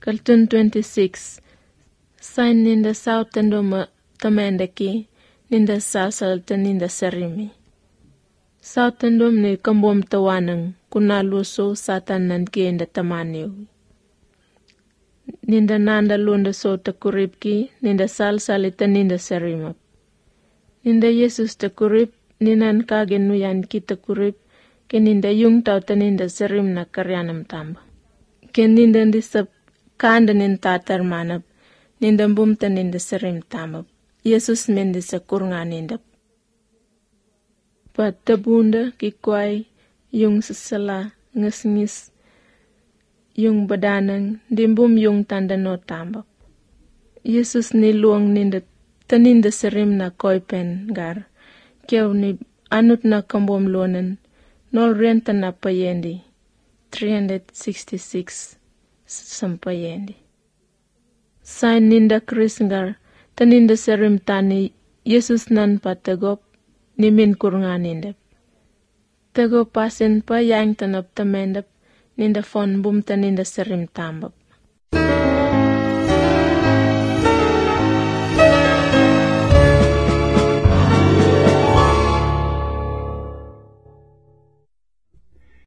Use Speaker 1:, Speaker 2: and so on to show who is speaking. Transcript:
Speaker 1: Kaltun 26. Sign ninda sautandoma tamendaki, ninda sasal ninda sarimi. Sautandom ni kambom tawanang kunaluso satan nan kienda tamaniw. Ninda nanda lunda so takuripki, ninda salsalita ninda sarimap. Ninda Yesus takurip, ninan kagen nuyan kita kurip, ke ninda yung tau taninda sarim na karyanam tamba. Ke ninda disap kanda nin tatar manap, ninda bumta ninda sarim tamap. Yesus mendisa kurunga ninda. Pat tabunda kikway, yung sasala, ngis-ngis, yung badanang, dimbum yung tanda no tambak. Yesus ni luang ninda taninda sarim na koypen gar, kiaw ni anut na kambom luanan, nol renta na payendi, 366 sampayendi. Sain ninda Kris gar, taninda sarim tani, Yesus nan patagop, nimin kurunga ninda. Tago pasin pa yang tanap tamendap, ninda fon bum taninda sarim tambap.